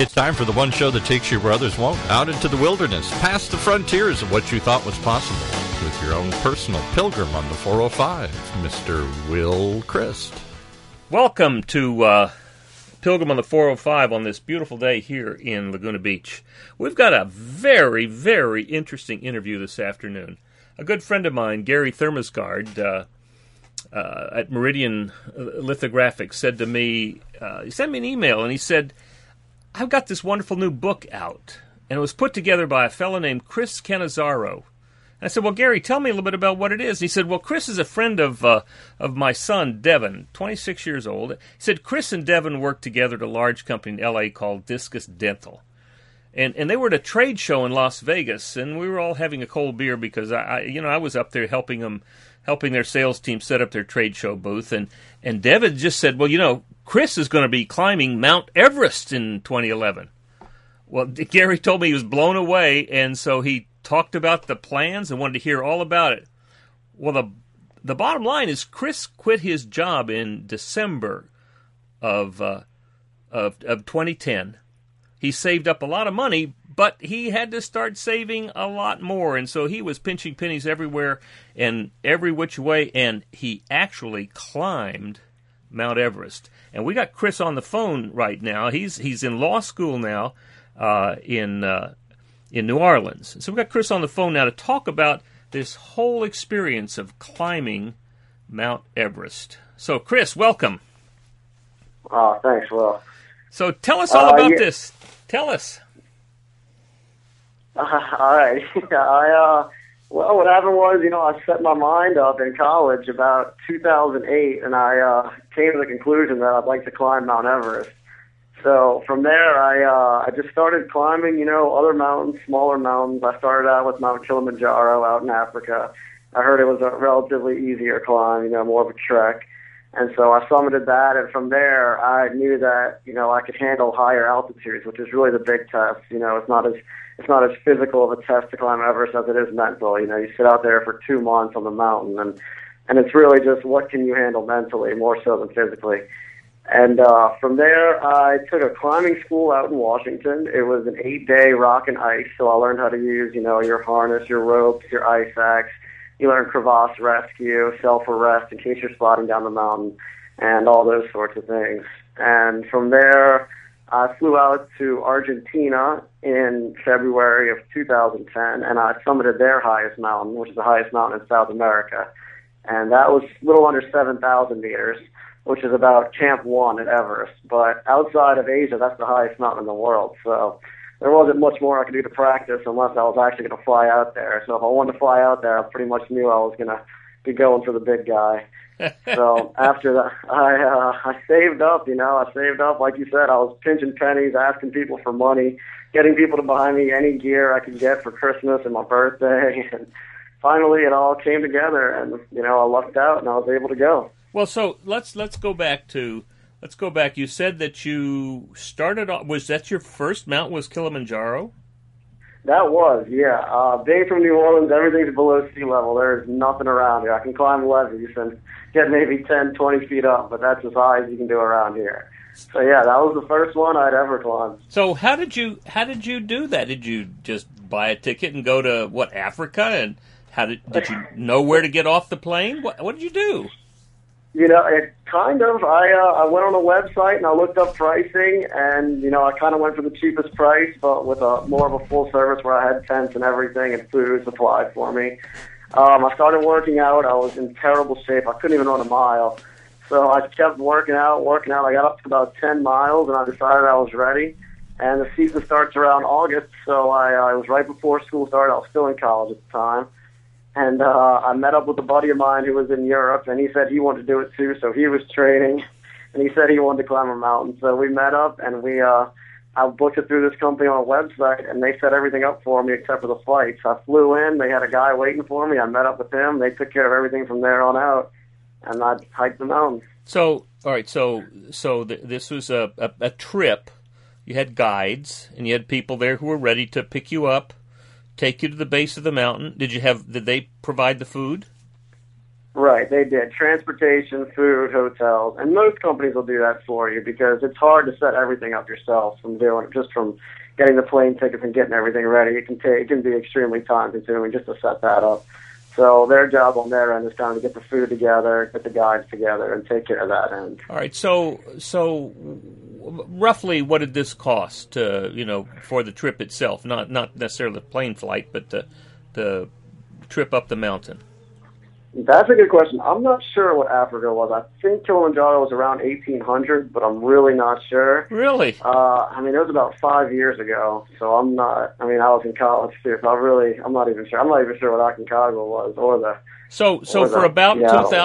It's time for the one show that takes you where others won't, out into the wilderness, past the frontiers of what you thought was possible, with your own personal pilgrim on the 405, Mr. Will Christ. Welcome to Pilgrim on the 405 on this beautiful day here in Laguna Beach. We've got a very, very interesting interview this afternoon. A good friend of mine, Gary Thermosgard, at Meridian Lithographics, said to me, he sent me an email, and he said, I've got this wonderful new book out, and it was put together by a fellow named Chris Cannizzaro. And I said, well, Gary, tell me a little bit about what it is. And he said, well, Chris is a friend of my son, Devin, 26 years old. He said, Chris and Devin worked together at a large company in L.A. called Discus Dental. And they were at a trade show in Las Vegas, and we were all having a cold beer because I was up there helping their sales team set up their trade show booth. And Devin just said, well, Chris is going to be climbing Mount Everest in 2011. Well, Gary told me he was blown away, and so he talked about the plans and wanted to hear all about it. Well, the bottom line is Chris quit his job in December of 2010. He saved up a lot of money, but he had to start saving a lot more, and so he was pinching pennies everywhere and every which way, and he actually climbed Mount Everest. And we got Chris on the phone right now. He's in law school now in New Orleans. So we got Chris on the phone now to talk about this whole experience of climbing Mount Everest. So, Chris, welcome. Oh, thanks, Will. So tell us all about this. Tell us. All right. Well, what happened was, I set my mind up in college about 2008, and I came to the conclusion that I'd like to climb Mount Everest. So from there, I just started climbing, other mountains, smaller mountains. I started out with Mount Kilimanjaro out in Africa. I heard it was a relatively easier climb, more of a trek. And so I summited that, and from there, I knew that, I could handle higher altitudes, which is really the big test. It's not as physical of a test to climb Everest as it is mental. You sit out there for 2 months on the mountain, and it's really just what can you handle mentally, more so than physically. And from there, I took a climbing school out in Washington. It was an 8-day rock and ice, so I learned how to use, your harness, your ropes, your ice axe. You learn crevasse rescue, self-arrest in case you're sliding down the mountain, and all those sorts of things. And from there, I flew out to Argentina in February of 2010, and I summited their highest mountain, which is the highest mountain in South America. And that was a little under 7,000 meters, which is about Camp 1 at Everest. But outside of Asia, that's the highest mountain in the world. So there wasn't much more I could do to practice unless I was actually going to fly out there. So if I wanted to fly out there, I pretty much knew I was going to be going for the big guy. So after that, I saved up, I saved up. Like you said, I was pinching pennies, asking people for money, getting people to buy me any gear I could get for Christmas and my birthday. And finally, it all came together, and, I lucked out, and I was able to go. Well, so let's go back. You said that you started off, was that your first mountain, was Kilimanjaro? That was, yeah. Being from New Orleans, everything's below sea level. There's nothing around here. I can climb levees and get maybe 10, 20 feet up, but that's as high as you can do around here. So yeah, that was the first one I'd ever climbed. So how did you do that? Did you just buy a ticket and go to Africa? And did you know where to get off the plane? What did you do? It kind of. I went on a website and I looked up pricing, and I kind of went for the cheapest price, but with more of a full service where I had tents and everything and food supplied for me. I started working out. I was in terrible shape. I couldn't even run a mile, so I kept working out. I got up to about 10 miles, and I decided I was ready. And the season starts around August, so I was right before school started. I was still in college at the time. And I met up with a buddy of mine who was in Europe, and he said he wanted to do it too, so he was training, and he said he wanted to climb a mountain. So we met up, and I booked it through this company on a website, and they set everything up for me except for the flights. I flew in, they had a guy waiting for me, I met up with him, they took care of everything from there on out, and I hiked the mountain. So, all right, so this was a trip. You had guides, and you had people there who were ready to pick you up, take you to the base of the mountain. Did they provide the food? Right, they did. Transportation, food, hotels, and most companies will do that for you because it's hard to set everything up yourself from doing just from getting the plane tickets and getting everything ready. It can be extremely time consuming just to set that up. So their job on their end is kind of to get the food together, get the guides together, and take care of that end. All right. So roughly, what did this cost? For the trip itself, not necessarily the plane flight, but the trip up the mountain. That's a good question. I'm not sure what Africa was. I think Kilimanjaro was around 1800, but I'm really not sure. Really? It was about 5 years ago, so I'm not. I was in college too, so I'm not even sure. I'm not even sure what Aconcagua was or the. So for about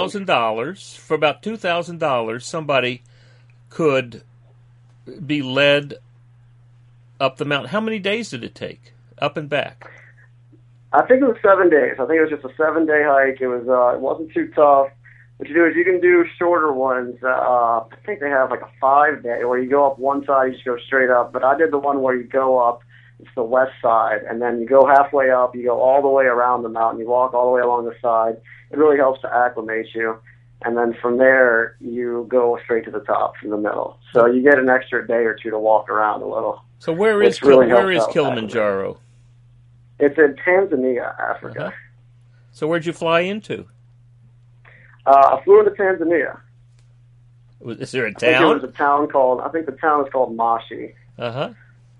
$2,000, somebody could be led up the mountain. How many days did it take, up and back? I think it was 7 days. I think it was just a 7-day hike. It wasn't too tough. What you do is you can do shorter ones. I think they have like a 5-day where you go up one side, you just go straight up. But I did the one where you go up, it's the west side, and then you go halfway up, you go all the way around the mountain, you walk all the way along the side. It really helps to acclimate you. And then from there, you go straight to the top from the middle. So you get an extra day or two to walk around a little. So where is Kilimanjaro? It's in Tanzania, Africa. Uh-huh. So where'd you fly into? I flew into Tanzania. Is there a town? I think the town is called Mashi. Uh-huh.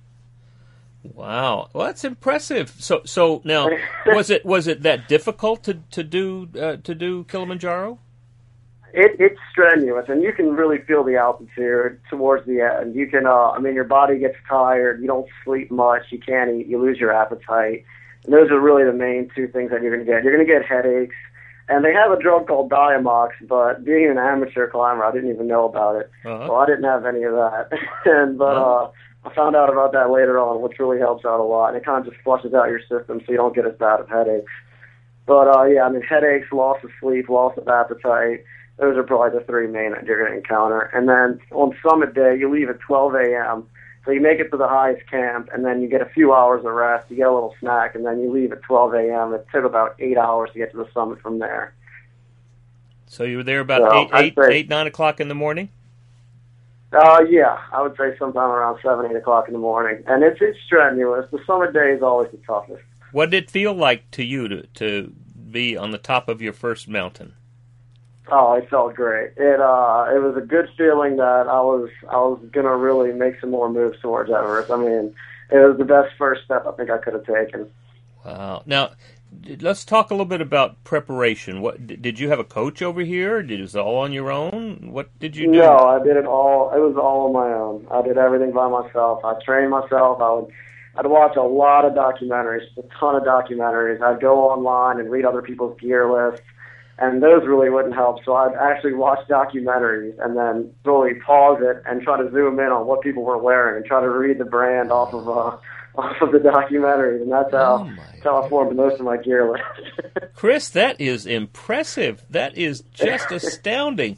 Wow. Well, that's impressive. So now, was it that difficult to do Kilimanjaro? It's strenuous, and you can really feel the altitude towards the end. You can, your body gets tired. You don't sleep much. You can't eat. You lose your appetite. And those are really the main two things that you're going to get. You're going to get headaches. And they have a drug called Diamox, but being an amateur climber, I didn't even know about it. Uh-huh. So I didn't have any of that. I found out about that later on, which really helps out a lot. And it kind of just flushes out your system so you don't get as bad of headaches. But, headaches, loss of sleep, loss of appetite. Those are probably the three main that you're going to encounter. And then on summit day, you leave at 12 a.m. So you make it to the highest camp, and then you get a few hours of rest. You get a little snack, and then you leave at 12 a.m. It took about 8 hours to get to the summit from there. So you were there about 9 o'clock in the morning? Yeah, I would say sometime around 7, 8 o'clock in the morning. And it's strenuous. The summit day is always the toughest. What did it feel like to you to be on the top of your first mountain? Oh, it felt great. It was a good feeling that I was gonna really make some more moves towards Everest. It was the best first step I think I could have taken. Wow. Now, let's talk a little bit about preparation. What did you have a coach over here? Did it was all on your own? What did you do? No, I did it all. It was all on my own. I did everything by myself. I trained myself. I'd watch a lot of documentaries, a ton of documentaries. I'd go online and read other people's gear lists. And those really wouldn't help. So I'd actually watch documentaries and then really pause it and try to zoom in on what people were wearing and try to read the brand off of the documentaries. And that's how I formed most of my gear list. Chris, that is impressive. That is just astounding.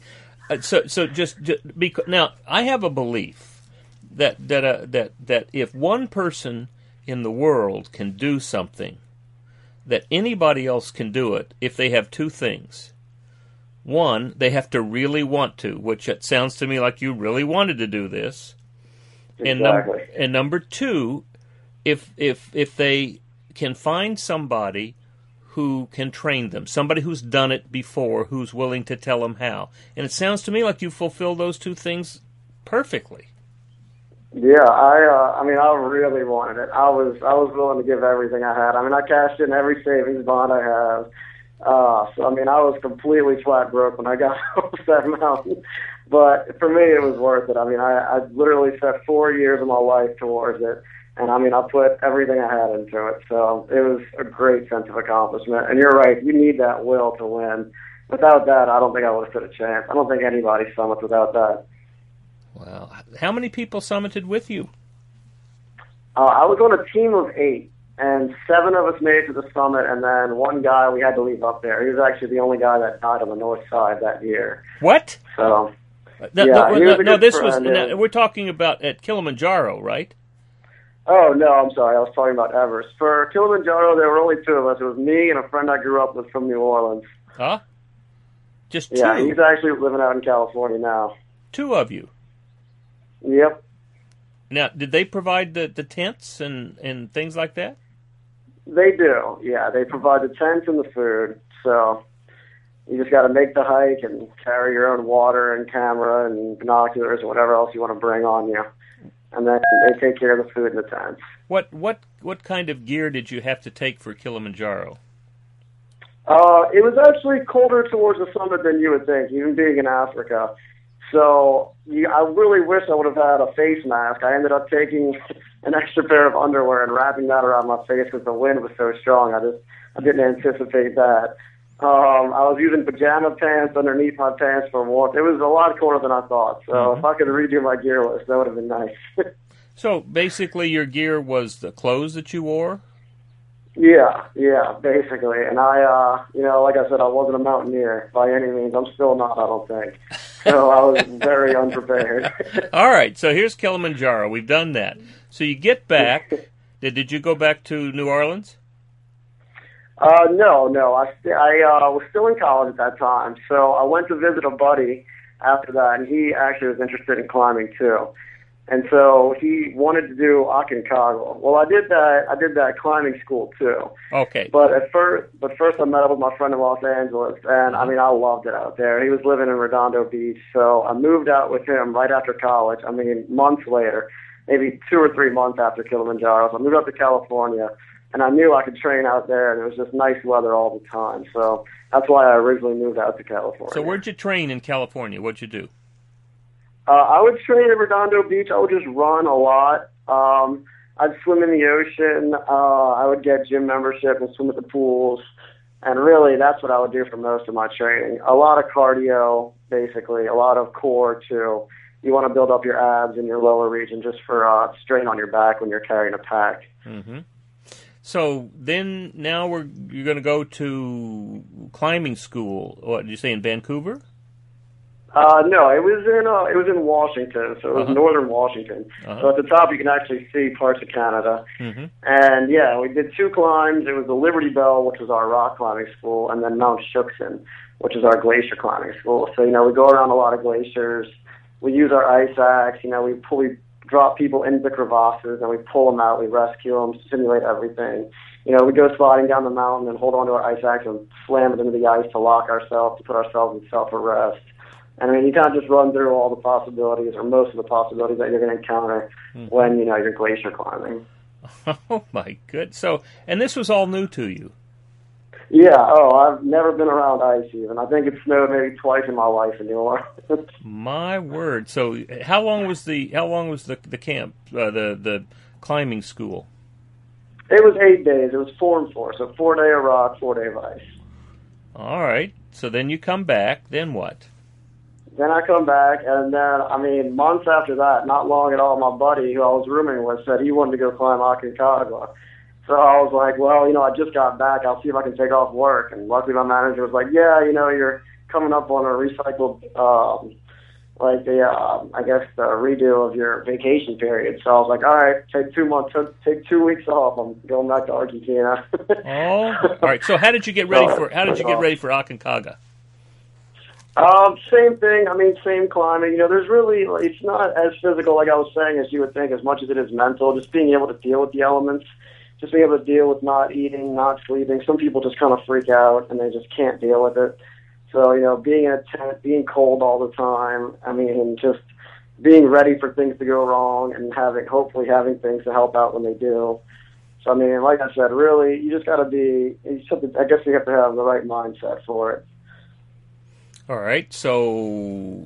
Now I have a belief that if one person in the world can do something, that anybody else can do it if they have two things. One, they have to really want to, which it sounds to me like you really wanted to do this. Exactly. And number two, if they can find somebody who can train them, somebody who's done it before, who's willing to tell them how. And it sounds to me like you fulfill those two things perfectly. Yeah, I really wanted it. I was willing to give everything I had. I cashed in every savings bond I have. I was completely flat broke when I got off that mountain. But for me, it was worth it. I literally set 4 years of my life towards it. And I put everything I had into it. So it was a great sense of accomplishment. And you're right, you need that will to win. Without that, I don't think I would have stood a chance. I don't think anybody summits without that. Wow. How many people summited with you? I was on a team of 8, and 7 of us made it to the summit, and then one guy we had to leave up there. He was actually the only guy that died on the north side that year. What? So, we're talking about at Kilimanjaro, right? Oh, no, I'm sorry. I was talking about Everest. For Kilimanjaro, there were only 2 of us. It was me and a friend I grew up with from New Orleans. Huh? Just two? Yeah, he's actually living out in California now. Two of you? Yep. Now, did they provide the tents and things like that? They do, yeah. They provide the tents and the food, so you just got to make the hike and carry your own water and camera and binoculars and whatever else you want to bring on you. And then they take care of the food in the tents. What kind of gear did you have to take for Kilimanjaro? It was actually colder towards the summit than you would think, even being in Africa. So I really wish I would have had a face mask. I ended up taking an extra pair of underwear and wrapping that around my face because the wind was so strong. I didn't anticipate that. I was using pajama pants underneath my pants for warmth. It was a lot colder than I thought. So if I could redo my gear list, that would have been nice. So basically your gear was the clothes that you wore? Yeah, basically. And I, like I said, I wasn't a mountaineer by any means. I'm still not, I don't think. So I was very unprepared. All right, so here's Kilimanjaro. We've done that. So you get back. Did you go back to New Orleans? No. I was still in college at that time. So I went to visit a buddy after that, and he actually was interested in climbing too. And so he wanted to do Aconcagua. Well, I did that climbing school too. Okay. But first I met up with my friend in Los Angeles, and I mean, I loved it out there. He was living in Redondo Beach, so I moved out with him right after college. I mean, months later, maybe 2 or 3 months after Kilimanjaro. So I moved up to California, and I knew I could train out there, and it was just nice weather all the time. So that's why I originally moved out to California. So where'd you train in California? What'd you do? I would train at Redondo Beach. I would just run a lot. I'd swim in the ocean. I would get gym membership and swim at the pools. And really, that's what I would do for most of my training. A lot of cardio, basically. A lot of core, too. You want to build up your abs in your lower region just for strain on your back when you're carrying a pack. Mm-hmm. So then now you're going to go to climbing school. What did you say, in Vancouver? No, it was in Washington, so it was northern Washington. So at the top you can actually see parts of Canada. Mm-hmm. And yeah, we did 2 climbs. It was the Liberty Bell, which was our rock climbing school, and then Mount Shuksan, which is our glacier climbing school. So, we go around a lot of glaciers. We use our ice axe. We drop people into the crevasses and we pull them out. We rescue them, simulate everything. We go sliding down the mountain and hold onto our ice axe and slam it into the ice to lock ourselves, to put ourselves in self-arrest. And I mean, you can't just run through all the possibilities or most of the possibilities that you're going to encounter when, you're glacier climbing. Oh, my goodness. So, and this was all new to you? Yeah. I've never been around ice even. I think it snowed maybe twice in my life in New Orleans. My word. So how long was the camp, the climbing school? It was 8 days. It was 4 and 4. So 4 day of rock, 4 day of ice. All right. So then you come back. Then what? Then I come back, and then, months after that, not long at all, my buddy, who I was rooming with, said he wanted to go climb Aconcagua. So I was like, well, I just got back. I'll see if I can take off work. And luckily my manager was like, yeah, you're coming up on a recycled, the redo of your vacation period. So I was like, all right, take 2 months, take 2 weeks off. I'm going back to Argentina. All right. So how did you get ready for Aconcagua? Same thing. Same climbing. There's really, it's not as physical, like I was saying, as you would think, as much as it is mental. Just being able to deal with the elements, just being able to deal with not eating, not sleeping. Some people just kind of freak out and they just can't deal with it. So, being in a tent, being cold all the time, just being ready for things to go wrong and hopefully having things to help out when they do. So, like I said, really, you just got to I guess you have to have the right mindset for it. All right. So,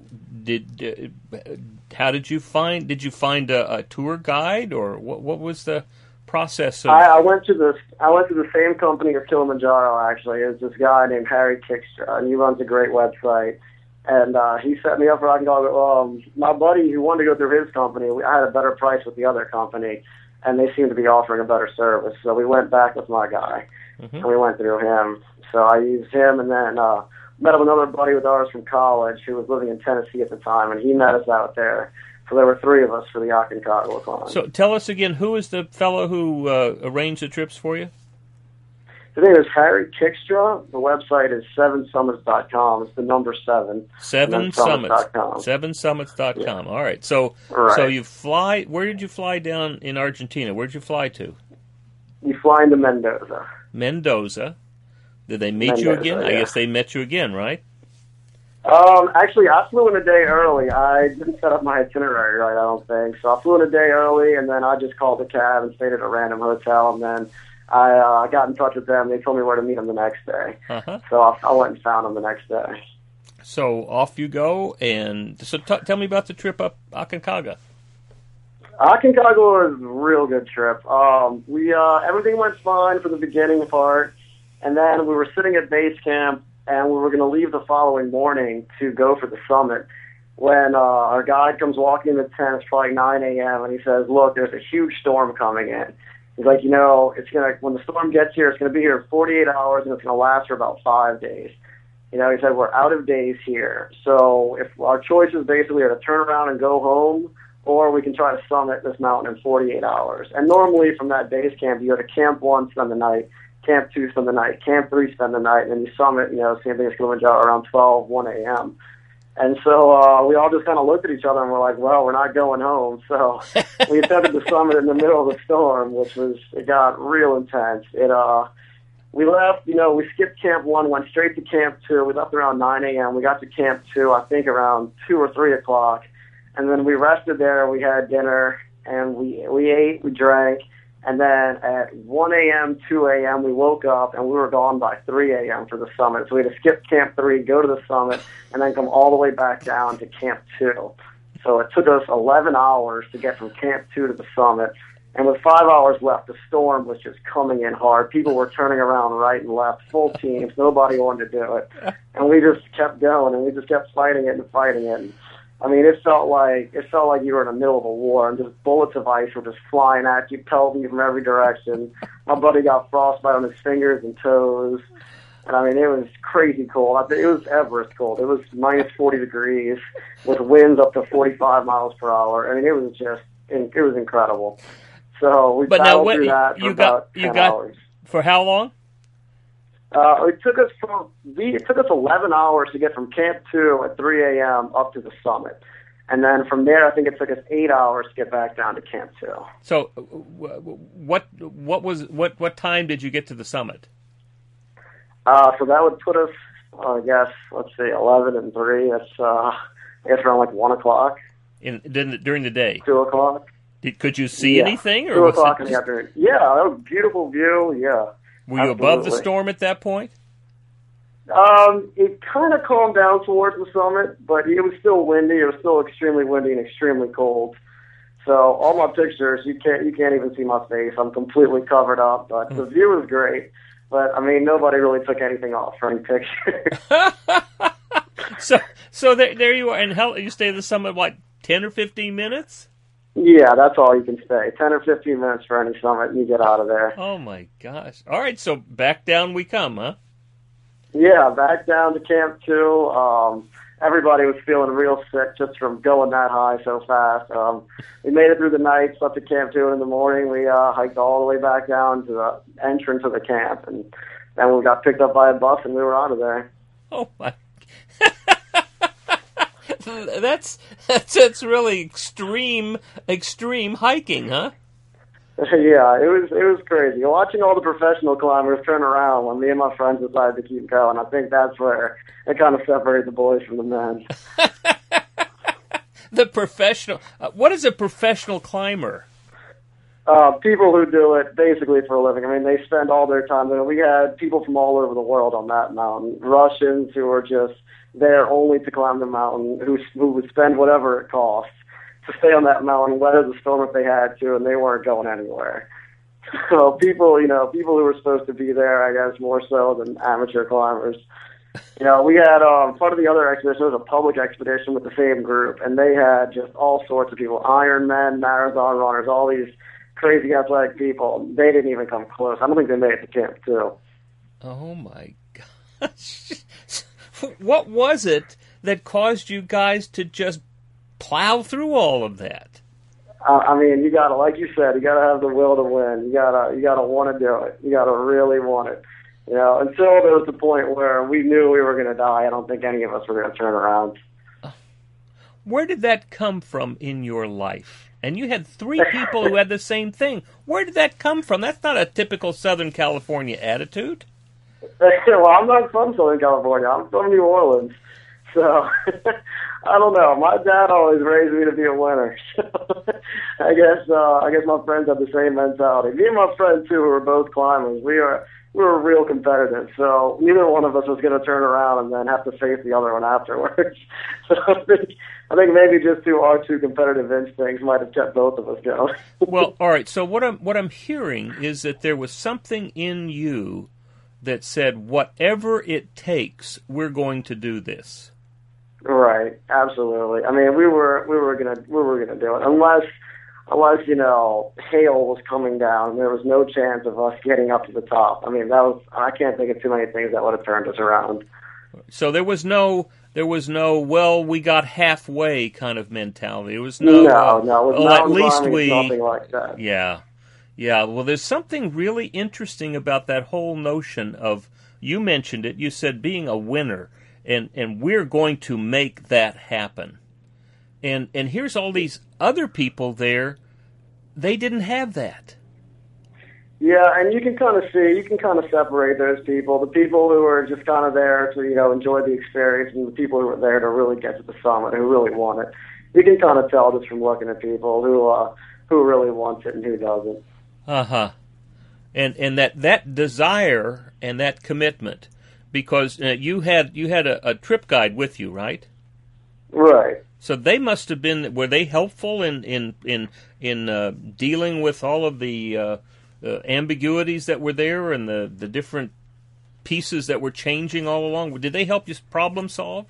how did you find? Did you find a tour guide, or what was the process? I went to the same company as Kilimanjaro. Actually, it's this guy named Harry Kickstra, and he runs a great website. And he set me up for Aconcagua. My buddy who wanted to go through his company, I had a better price with the other company, and they seemed to be offering a better service. So we went back with my guy, and we went through him. So I used him, and then met up another buddy with ours from college who was living in Tennessee at the time, and he met us out there. So there were 3 of us for the Aconcagua climb. So tell us again, who is the fellow who arranged the trips for you? His name is Harry Kickstra. The website is 7summits.com. It's the number 7. 7summits.com. 7summits.com. Yeah. All right. So you fly. Where did you fly down in Argentina? Where did you fly to? You fly into Mendoza. Mendoza. Did they meet you again? Yeah. I guess they met you again, right? Actually, I flew in a day early. I didn't set up my itinerary right, I don't think. So I flew in a day early, and then I just called a cab and stayed at a random hotel, and then I got in touch with them. They told me where to meet them the next day. Uh-huh. So I went and found them the next day. So off you go, and so tell me about the trip up Aconcagua. Aconcagua was a real good trip. Everything went fine for the beginning part, and then we were sitting at base camp, and we were going to leave the following morning to go for the summit. When our guide comes walking in the tent, it's probably 9 a.m., and he says, "Look, there's a huge storm coming in." He's like, when the storm gets here, it's going to be here in 48 hours, and it's going to last for about 5 days. He said, we're out of days here. So if our choices basically are to turn around and go home, or we can try to summit this mountain in 48 hours. And normally from that base camp, you go to Camp 1, spend the night, Camp 2, spend the night, Camp 3, spend the night, and then you summit, same thing as Kilimanjaro, around 1 a.m. And so we all just kind of looked at each other and we're like, well, we're not going home. So we attempted to summit in the middle of the storm, it got real intense. We left, we skipped Camp 1, went straight to Camp 2. We left around 9 a.m. We got to Camp 2, I think around 2 or 3 o'clock. And then we rested there. We had dinner, and we ate, we drank. And then at 1 a.m., 2 a.m., we woke up, and we were gone by 3 a.m. for the summit. So we had to skip Camp 3, go to the summit, and then come all the way back down to Camp 2. So it took us 11 hours to get from Camp 2 to the summit. And with 5 hours left, the storm was just coming in hard. People were turning around right and left, full teams. Nobody wanted to do it. And we just kept going, and we just kept fighting it and fighting it. And, it felt like you were in the middle of a war, and just bullets of ice were just flying at you, pelting you from every direction. My buddy got frostbite on his fingers and toes, and it was crazy cold. It was Everest cold. It was minus 40 degrees with winds up to 45 miles per hour. It was incredible. So we battled through that for about 10 hours. For how long? It took us 11 hours to get from Camp 2 at 3 a.m. up to the summit. And then from there, I think it took us 8 hours to get back down to Camp 2. So what time did you get to the summit? So that would put us, I guess, let's see, 11 and 3. That's, I guess around like 1 o'clock. During the day? 2 o'clock. Could you see anything? Or 2 o'clock in the afternoon. Yeah, that was a beautiful view, yeah. Were you above the storm at that point? It kind of calmed down towards the summit, but it was still windy. It was still extremely windy and extremely cold. So all my pictures, you can't even see my face. I'm completely covered up, but the view was great. But nobody really took anything off for any pictures. So there you are, and you stay at the summit, what, 10 or 15 minutes? Yeah, that's all you can stay. 10 or 15 minutes for any summit, and you get out of there. Oh, my gosh. All right, so back down we come, huh? Yeah, back down to Camp 2. Everybody was feeling real sick just from going that high so fast. We made it through the night, slept at Camp 2 in the morning. We hiked all the way back down to the entrance of the camp, and then we got picked up by a bus, and we were out of there. Oh, my That's really extreme hiking, huh? Yeah, it was crazy. Watching all the professional climbers turn around when me and my friends decided to keep going, I think that's where it kind of separated the boys from the men. The professional. What is a professional climber? People who do it basically for a living. They spend all their time there. We had people from all over the world on that mountain. Russians who were just there only to climb the mountain, who would spend whatever it costs to stay on that mountain, weather the storm if they had to, and they weren't going anywhere. So people who were supposed to be there, I guess, more so than amateur climbers. We had part of the other expedition was a public expedition with the same group, and they had just all sorts of people, Ironmen, marathon runners, all these crazy athletic people. They didn't even come close. I don't think they made it to Camp 2. Oh, my gosh. What was it that caused you guys to just plow through all of that? You gotta, like you said, you gotta have the will to win. You gotta want to do it. You gotta really want it. until there was the point where we knew we were going to die, I don't think any of us were going to turn around. Where did that come from in your life? And you had 3 people who had the same thing. Where did that come from? That's not a typical Southern California attitude. Well, I'm not from Southern California. I'm from New Orleans. So, I don't know. My dad always raised me to be a winner. So, I guess my friends have the same mentality. Me and my friend, too, who were both climbers, we were real competitive. So, neither one of us was going to turn around and then have to face the other one afterwards. So, I think maybe just our two competitive instincts might have kept both of us going. Well, all right. So what I'm hearing is that there was something in you that said, whatever it takes, we're going to do this. Right. Absolutely. I mean, we were gonna do it unless hail was coming down and there was no chance of us getting up to the top. I mean, I can't think of too many things that would have turned us around. So there was no, well, we got halfway kind of mentality. It was no. Well, at least we. Nothing like that. Yeah. Well, there's something really interesting about that whole notion of, you mentioned it. You said being a winner, and we're going to make that happen. And here's all these other people there. They didn't have that. Yeah, and you can kind of separate those people. The people who are just kind of there to, enjoy the experience, and the people who are there to really get to the summit, who really want it. You can kind of tell just from looking at people who really wants it and who doesn't. Uh-huh. And that desire and that commitment, because you had a trip guide with you, right? Right. So they must have been. Were they helpful in dealing with all of the ambiguities that were there and the different pieces that were changing all along? Did they help you problem solve?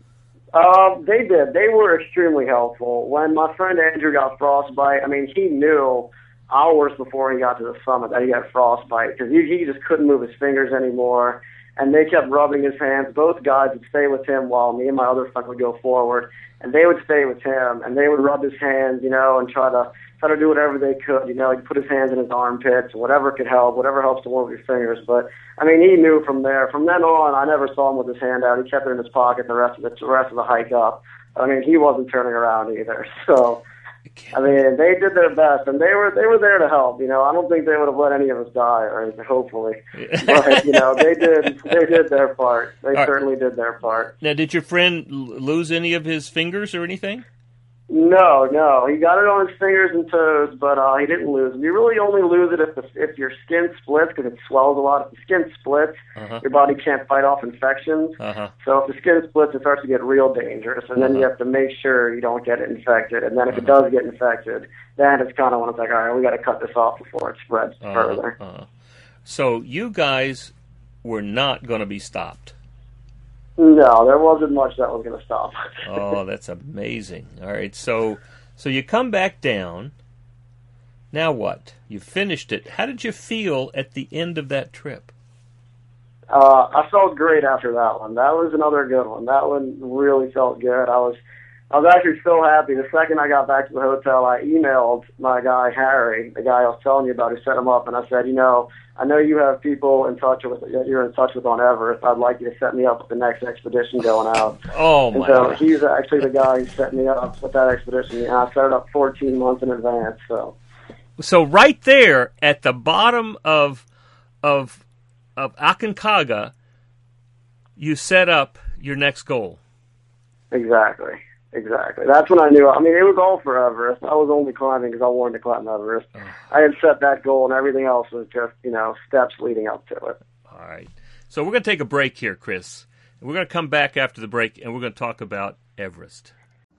They did. They were extremely helpful. When my friend Andrew got frostbite, I mean, he knew hours before he got to the summit that he had frostbite because he just couldn't move his fingers anymore. And they kept rubbing his hands. Both guides would stay with him while me and my other friend would go forward. And they would stay with him, and they would rub his hands, and try to do whatever they could. He'd put his hands in his armpits, whatever could help, whatever helps to warm your fingers. But I mean, he knew from there. From then on, I never saw him with his hand out. He kept it in his pocket the rest of the hike up. I mean, he wasn't turning around either. So, I mean, they did their best, and they were there to help. I don't think they would have let any of us die or anything. Hopefully, but they did their part. They certainly did their part. Now, did your friend lose any of his fingers or anything? No. He got it on his fingers and toes, but he didn't lose them. You really only lose it if your skin splits because it swells a lot. If the skin splits, your body can't fight off infections. So if the skin splits, it starts to get real dangerous, and then you have to make sure you don't get it infected. And then if it does get infected, then it's kind of when it's like, all right, we got to cut this off before it spreads further. So you guys were not going to be stopped. No, there wasn't much that was going to stop. Oh, that's amazing. All right, so you come back down. Now what? You finished it. How did you feel at the end of that trip? I felt great after that one. That was another good one. That one really felt good. I was actually so happy. The second I got back to the hotel, I emailed my guy, Harry, the guy I was telling you about, who set him up, and I said, I know you have people you're in touch with on Everest. I'd like you to set me up with the next expedition going out. Oh, my God. He's actually the guy who set me up with that expedition. And I set it up 14 months in advance. So right there at the bottom of Aconcagua, you set up your next goal. Exactly. That's when I knew. I mean, it was all for Everest. I was only climbing because I wanted to climb Everest. I had set that goal, and everything else was just, steps leading up to it. All right. So we're going to take a break here, Chris. We're going to come back after the break, and we're going to talk about Everest.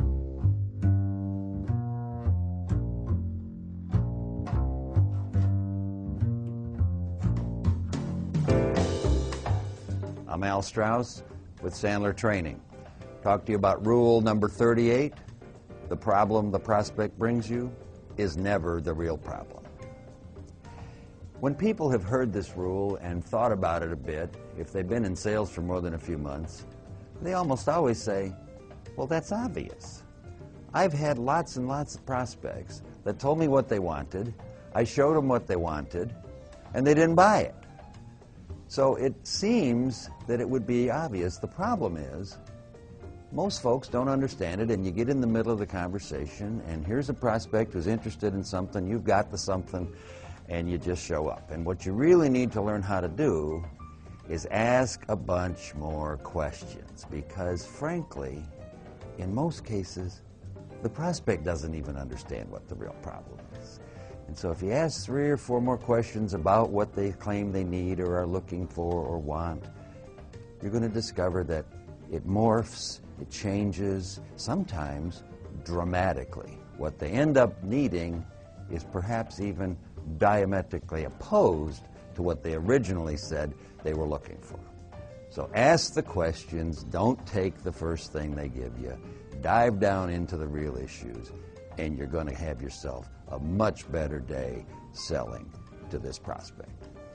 I'm Al Strauss with Sandler Training. Talk to you about rule number 38. The problem the prospect brings you is never the real problem. When people have heard this rule and thought about it a bit, if they've been in sales for more than a few months, they almost always say, well, that's obvious. I've had lots and lots of prospects that told me what they wanted, I showed them what they wanted, and they didn't buy it. So it seems that it would be obvious. The problem is, most folks don't understand it, and you get in the middle of the conversation, and here's a prospect who's interested in something, you've got the something, and you just show up. And what you really need to learn how to do is ask a bunch more questions, because frankly, in most cases, the prospect doesn't even understand what the real problem is. And so if you ask 3 or 4 more questions about what they claim they need or are looking for or want, you're going to discover that it morphs, it changes, sometimes dramatically. What they end up needing is perhaps even diametrically opposed to what they originally said they were looking for. So ask the questions, don't take the first thing they give you, dive down into the real issues, and you're going to have yourself a much better day selling to this prospect.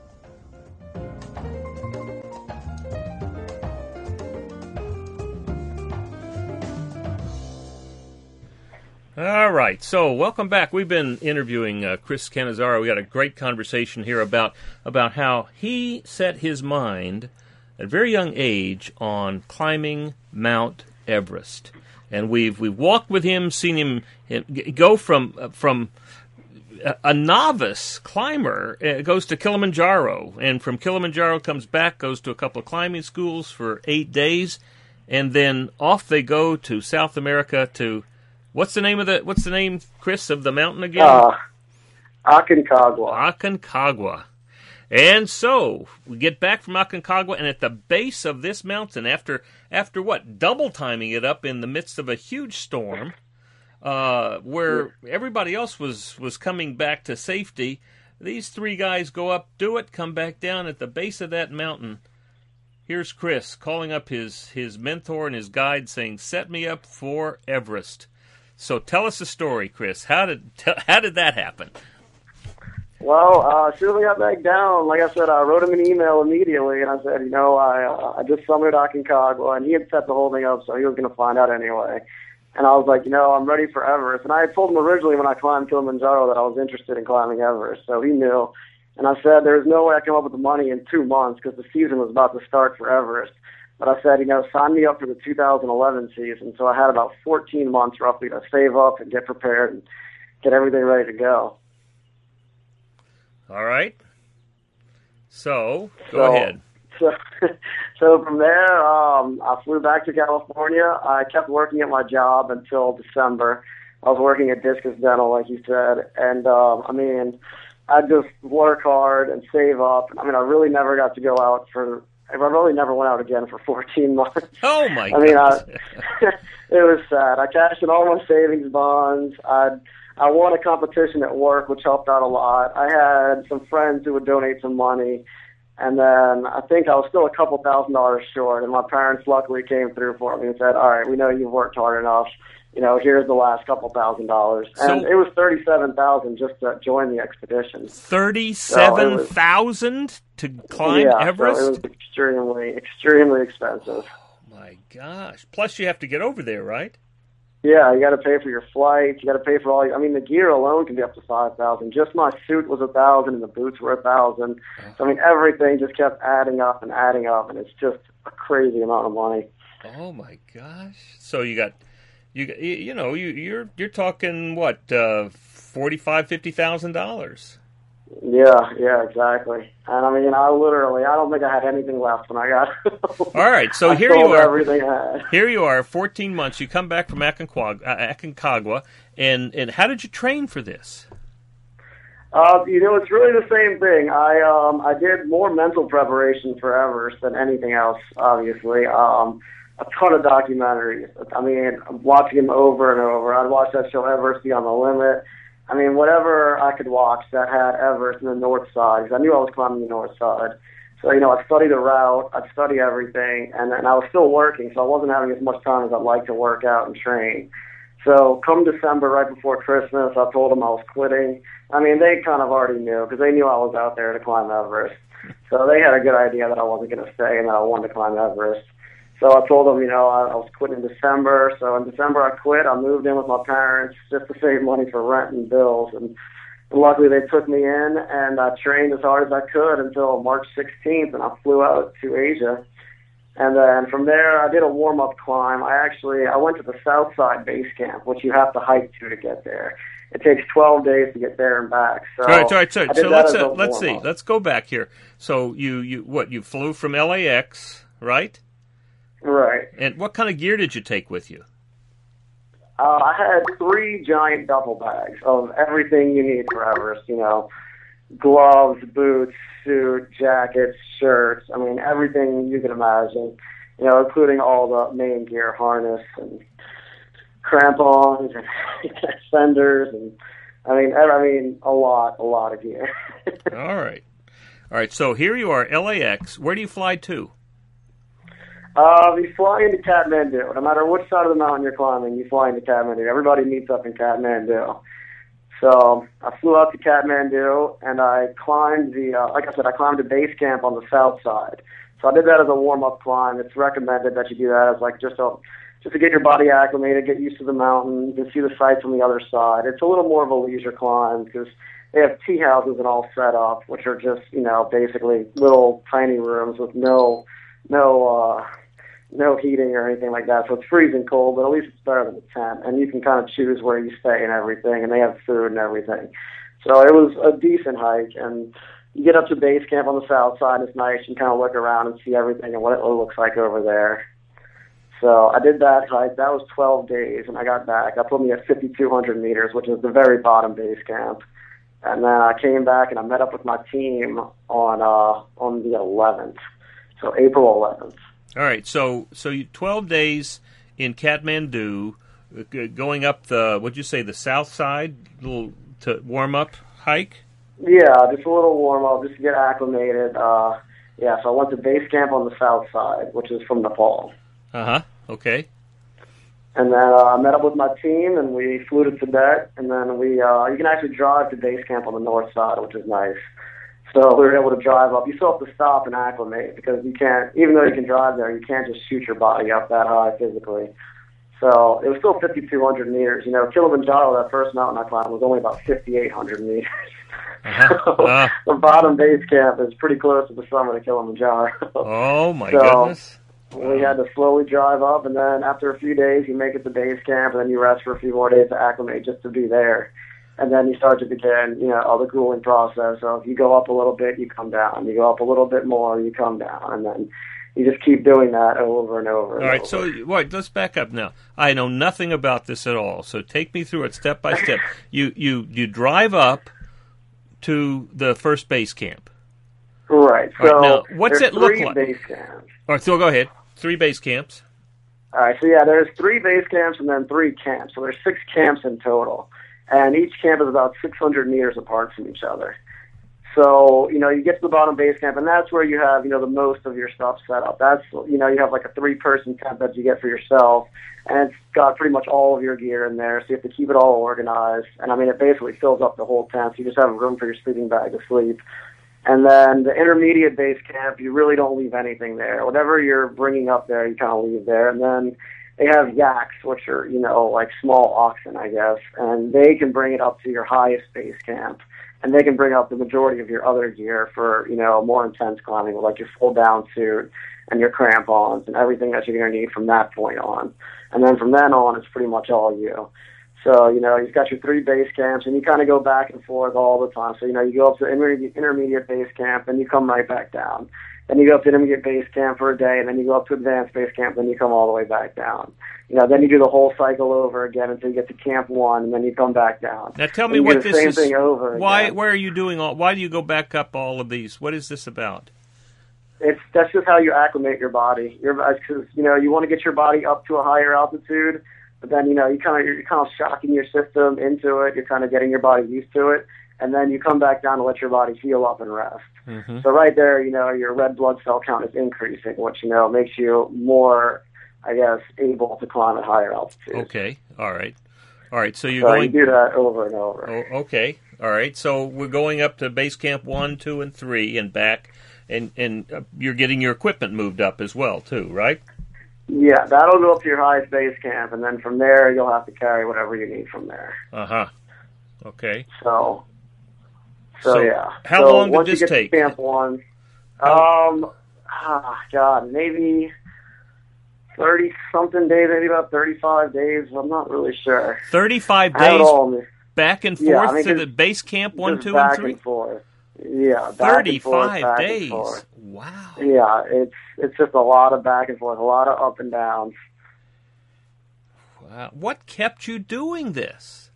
All right, so welcome back. We've been interviewing Chris Cannizzaro. We got a great conversation here about how he set his mind at a very young age on climbing Mount Everest. And we've walked with him, seen him go from a novice climber, goes to Kilimanjaro, and from Kilimanjaro comes back, goes to a couple of climbing schools for 8 days, and then off they go to South America to what's the name, Chris, of the mountain again? Aconcagua. Aconcagua. And so we get back from Aconcagua, and at the base of this mountain, after what, double timing it up in the midst of a huge storm, where everybody else was coming back to safety, these 3 guys go up, do it, come back down at the base of that mountain. Here's Chris calling up his mentor and his guide, saying, "Set me up for Everest." So tell us the story, Chris. How did that happen? Well, as soon as I got back down, like I said, I wrote him an email immediately, and I said, I just summited Aconcagua, and he had set the whole thing up, so he was going to find out anyway. And I was like, I'm ready for Everest. And I had told him originally when I climbed Kilimanjaro that I was interested in climbing Everest, so he knew. And I said, there's no way I come up with the money in 2 months because the season was about to start for Everest. But I said, sign me up for the 2011 season. So I had about 14 months roughly to save up and get prepared and get everything ready to go. All right. So, go ahead. So from there, I flew back to California. I kept working at my job until December. I was working at Discus Dental, like you said. And, I just work hard and save up. I really never got to go out I really never went out again for 14 months. Oh, my God. It was sad. I cashed in all my savings bonds. I won a competition at work, which helped out a lot. I had some friends who would donate some money. And then I think I was still a couple $1,000s short, and my parents luckily came through for me and said, all right, we know you've worked hard enough. Here's the last couple $1,000s. And it was $37,000 just to join the expedition. $37,000 to climb Everest? So it was extremely, extremely expensive. Oh, my gosh. Plus you have to get over there, right? Yeah, you got to pay for your flights. You got to pay for all. The gear alone can be up to $5,000. Just my suit was $1,000, and the boots were $1,000. So everything just kept adding up, and it's just a crazy amount of money. Oh my gosh! So you're talking what, $45,000-$50,000? Yeah, exactly. And I don't think I had anything left when I got home. All right, so here you are. Everything I had. Here you are, 14 months. You come back from Aconcagua, and how did you train for this? It's really the same thing. I did more mental preparation for Everest than anything else, obviously. A ton of documentaries. Watching them over and over. I'd watch that show Everest Beyond the Limit. Whatever I could watch that had Everest in the north side, because I knew I was climbing the north side. So, I'd study the route, I'd study everything, and I was still working, so I wasn't having as much time as I'd like to work out and train. So, come December, right before Christmas, I told them I was quitting. They kind of already knew, because they knew I was out there to climb Everest. So, they had a good idea that I wasn't going to stay and that I wanted to climb Everest. So I told them, I was quitting in December. So in December I quit. I moved in with my parents just to save money for rent and bills. And And luckily they took me in, and I trained as hard as I could until March 16th, and I flew out to Asia. And then from there, I did a warm-up climb. I went to the Southside Base Camp, which you have to hike to get there. It takes 12 days to get there and back. So all right. So let's see. Let's go back here. So you flew from LAX, right? Right. And what kind of gear did you take with you? I had 3 giant duffel bags of everything you need for Everest. Gloves, boots, suit, jackets, shirts. I mean, everything you can imagine. Including all the main gear, harness and crampons and extenders, and I mean a lot of gear. All right. So here you are, LAX. Where do you fly to? We fly into Kathmandu. No matter which side of the mountain you're climbing, you fly into Kathmandu. Everybody meets up in Kathmandu. So I flew out to Kathmandu, and I climbed I climbed a base camp on the south side. So I did that as a warm-up climb. It's recommended that you do that as just to get your body acclimated, get used to the mountain, you can see the sights on the other side. It's a little more of a leisure climb because they have tea houses and all set up, which are just, basically little tiny rooms with no heating or anything like that. So it's freezing cold, but at least it's better than a tent. And you can kind of choose where you stay and everything, and they have food and everything. So it was a decent hike, and you get up to base camp on the south side. It's nice. You kind of look around and see everything and what it looks like over there. So I did that hike. That was 12 days, and I got back. That put me at 5,200 meters, which is the very bottom base camp. And then I came back, and I met up with my team on the 11th, so April 11th. All right, so you 12 days in Kathmandu, going up the south side, little to warm up hike? Yeah, just a little warm up, just to get acclimated. So I went to base camp on the south side, which is from Nepal. Okay. And then I met up with my team, and we flew to Tibet, and then you can actually drive to base camp on the north side, which is nice. So we were able to drive up. You still have to stop and acclimate because you can't, even though you can drive there, you can't just shoot your body up that high physically. So it was still 5,200 meters. Kilimanjaro, that first mountain I climbed, was only about 5,800 meters. The bottom base camp is pretty close to the summit of Kilimanjaro. Oh, my goodness. We had to slowly drive up, and then after a few days, you make it to base camp, and then you rest for a few more days to acclimate just to be there. And then you start to begin, the grueling process of you go up a little bit, you come down. You go up a little bit more, you come down. And then you just keep doing that over and over. All right, so let's back up now. I know nothing about this at all, so take me through it step by step. You drive up to the first base camp. Right. So right, now, what's it look like? 3 base camps. All right, so go ahead. 3 base camps. All right, so there's 3 base camps and then 3 camps. So there's 6 camps in total. And each camp is about 600 meters apart from each other. So, you get to the bottom base camp, and that's where you have, the most of your stuff set up. That's, you have like a 3-person tent that you get for yourself, and it's got pretty much all of your gear in there, so you have to keep it all organized. And, it basically fills up the whole tent, so you just have room for your sleeping bag to sleep. And then the intermediate base camp, you really don't leave anything there. Whatever you're bringing up there, you kind of leave there. And then they have yaks, which are, like small oxen, I guess, and they can bring it up to your highest base camp. And they can bring up the majority of your other gear for, more intense climbing, like your full down suit and your crampons and everything that you're going to need from that point on. And then from then on, it's pretty much all you. So, you've got your 3 base camps, and you kind of go back and forth all the time. So, you go up to intermediate base camp, and you come right back down. Then you go up to intermediate base camp for a day, and then you go up to advanced base camp, then you come all the way back down. Then you do the whole cycle over again until you get to camp 1, and then you come back down. Now tell me what this is. Same thing over why are you doing why do you go back up all of these? What is this about? That's just how you acclimate your body. Because you want to get your body up to a higher altitude, but then you're kind of shocking your system into it. You're kind of getting your body used to it, and then you come back down to let your body heal up and rest. Mm-hmm. So right there, your red blood cell count is increasing, which makes you more, I guess, able to climb at higher altitudes. Okay, all right. So you do that over and over. Oh, okay, all right. So we're going up to base camp 1, 2, and 3, and back, and you're getting your equipment moved up as well, too, right? Yeah, that'll go up to your highest base camp, and then from there you'll have to carry whatever you need from there. Okay. So So yeah. How so long did once this you get take? To Camp 1, God, maybe 30-something days, maybe about 35 days. I'm not really sure. 35 I have it days all in back and forth Yeah, I mean, to the base camp 1, just 2, and back 3? and forth. Yeah, back and forth, 35 back days. and forth. Wow. Yeah, it's just a lot of back and forth, a lot of up and downs. Wow. What kept you doing this?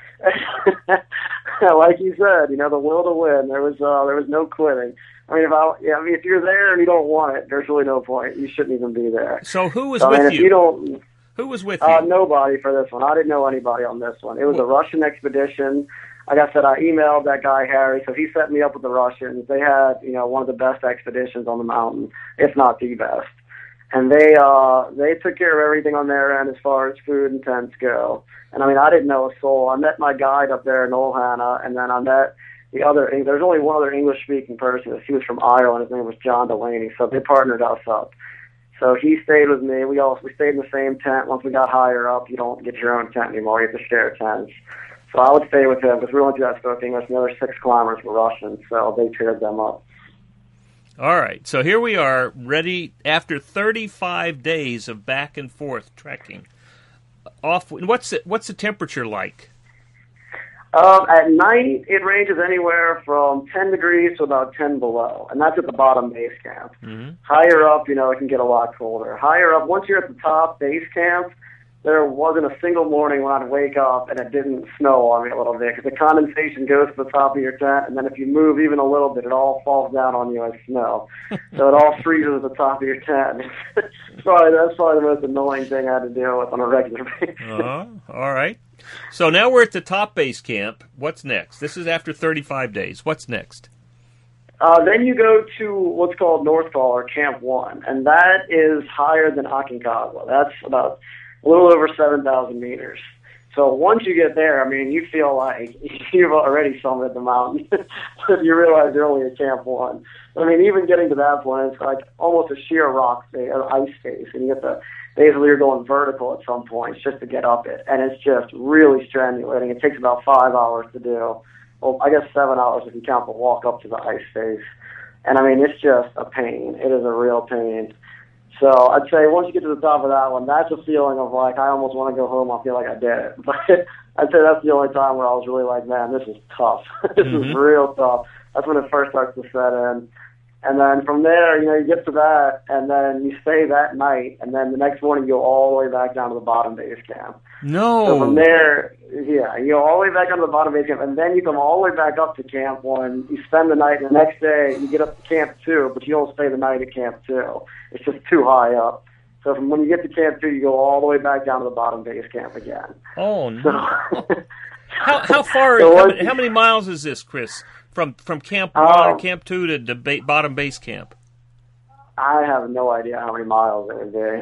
Like you said, the will to win. There was no quitting. I mean, if you're there and you don't want it, there's really no point. You shouldn't even be there. So who was with if you? you don't, Who was with you? Nobody for this one. I didn't know anybody on this one. It was a Russian expedition. Like I said, I emailed that guy Harry, so he set me up with the Russians. They had, one of the best expeditions on the mountain, if not the best. And they took care of everything on their end as far as food and tents go. And I mean, I didn't know a soul. I met my guide up there in Olhana, and then I met there's only one other English-speaking person. He was from Ireland. His name was John Delaney. So they partnered us up. So he stayed with me. We stayed in the same tent. Once we got higher up, you don't get your own tent anymore. You have to share tents. So I would stay with him because we only two guys spoke English, and the other 6 climbers were Russian. So they paired them up. All right. So here we are, ready after 35 days of back and forth trekking. What's the temperature like? At night, it ranges anywhere from 10 degrees to about 10 below, and that's at the bottom base camp. Mm-hmm. Higher up, it can get a lot colder. Higher up, once you're at the top base camp, there wasn't a single morning when I'd wake up and it didn't snow on me a little bit, because the condensation goes to the top of your tent, and then if you move even a little bit, it all falls down on you as snow. So it all freezes at the top of your tent. That's probably the most annoying thing I had to deal with on a regular basis. All right. So now we're at the top base camp. What's next? This is after 35 days. What's next? Then you go to what's called North Call, or Camp 1, and that is higher than Aconcagua. That's about a little over 7,000 meters. So once you get there, I mean, you feel like you've already summited the mountain. You realize you're only at Camp 1. I mean, even getting to that point, it's like almost a sheer rock face, an ice face, and you get basically you're going vertical at some points just to get up it, and it's just really strenuating. It takes about 5 hours to do. Well, I guess 7 hours if you count the walk up to the ice face. And I mean, it's just a pain. It is a real pain. So I'd say once you get to the top of that one, that's a feeling of like, I almost want to go home. I feel like I did it. But I'd say that's the only time where I was really like, man, this is tough. This is real tough. That's when it first starts to set in. And then from there, you get to that, and then you stay that night, and then the next morning you go all the way back down to the bottom base camp. No. So from there, yeah, you go all the way back down to the bottom base camp, and then you come all the way back up to Camp 1. You spend the night, and the next day you get up to Camp 2, but you don't stay the night at Camp 2. It's just too high up. So from when you get to Camp 2, you go all the way back down to the bottom base camp again. Oh, no. So, how far, how many miles is this, Chris? From Camp 1 or Camp 2 to the bottom base camp? I have no idea how many miles it would be.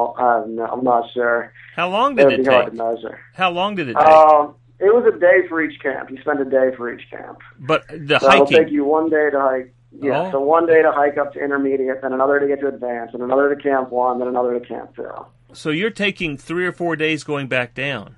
I'm not sure. How long did it take? Hard to measure. How long did it take? It was a day for each camp. You spend a day for each camp. But the so hiking? It'll take you 1 day to hike. Yeah, so 1 day to hike up to intermediate, then another to get to advanced, and another to Camp 1, then another to Camp 2. So you're taking 3 or 4 days going back down?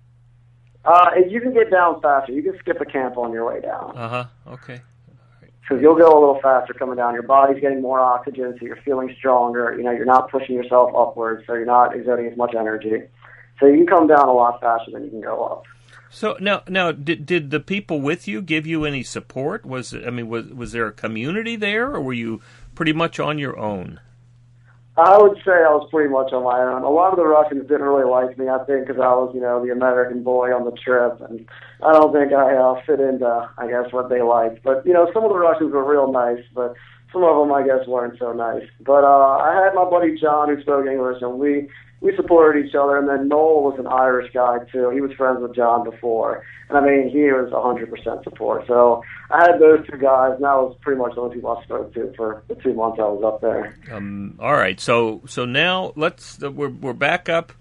You can get down faster. You can skip a camp on your way down. Okay. Because you'll go a little faster coming down. Your body's getting more oxygen, so you're feeling stronger. You're not pushing yourself upwards, so you're not exerting as much energy. So you can come down a lot faster than you can go up. So now, did the people with you give you any support? Was there a community there, or were you pretty much on your own? I would say I was pretty much on my own. A lot of the Russians didn't really like me, I think, because I was, the American boy on the trip, and I don't think I fit into, I guess, what they liked. But, some of the Russians were real nice, but some of them, I guess, weren't so nice. But I had my buddy John who spoke English, and we supported each other, and then Noel was an Irish guy, too. He was friends with John before, and, he was 100% support. So I had those two guys, and that was pretty much the only people I spoke to for the 2 months I was up there. All right, so now we're back up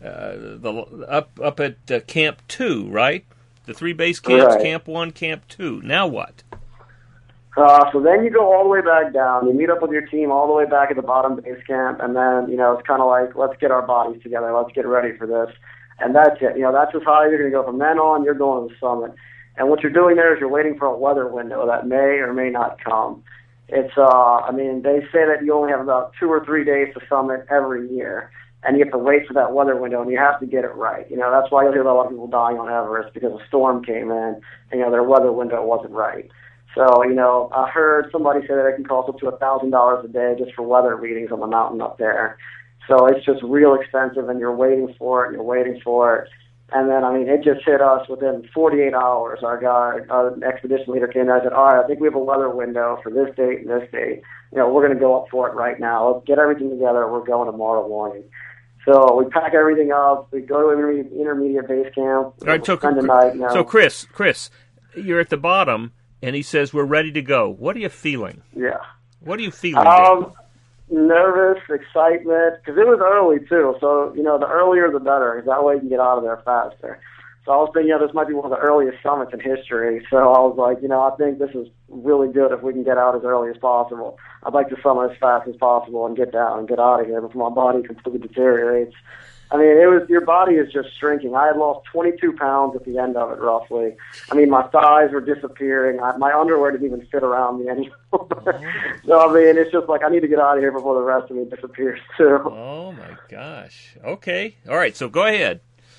up at Camp 2, right? The 3 base camps, right. Camp 1, Camp 2. Now what? So then you go all the way back down. You meet up with your team all the way back at the bottom base camp, and then, it's kind of like, let's get our bodies together. Let's get ready for this. And that's it. That's as high as you're going to go. From then on, you're going to the summit. And what you're doing there is you're waiting for a weather window that may or may not come. It's, they say that you only have about 2 or 3 days to summit every year, and you have to wait for that weather window, and you have to get it right. That's why you'll hear a lot of people dying on Everest because a storm came in, and, their weather window wasn't right. So, I heard somebody say that it can cost up to $1,000 a day just for weather readings on the mountain up there. So it's just real expensive, and you're waiting for it, and you're waiting for it. And then, it just hit us within 48 hours. Our expedition leader came in and said, all right, I think we have a weather window for this date and this date. We're going to go up for it right now. Let's get everything together. We're going tomorrow morning. So we pack everything up. We go to intermediate base camp. All right, spend the night. So Chris, you're at the bottom, and he says, we're ready to go. What are you feeling? Yeah. What are you feeling? Nervous, excitement, because it was early too. So, the earlier the better, because that way you can get out of there faster. So I was thinking, this might be one of the earliest summits in history. So I was like, I think this is really good if we can get out as early as possible. I'd like to summit as fast as possible and get down and get out of here before my body completely deteriorates. Your body is just shrinking. I had lost 22 pounds at the end of it, roughly. My thighs were disappearing. My underwear didn't even fit around me anymore. So, it's just like I need to get out of here before the rest of me disappears, too. Oh, my gosh. Okay. All right, so go ahead.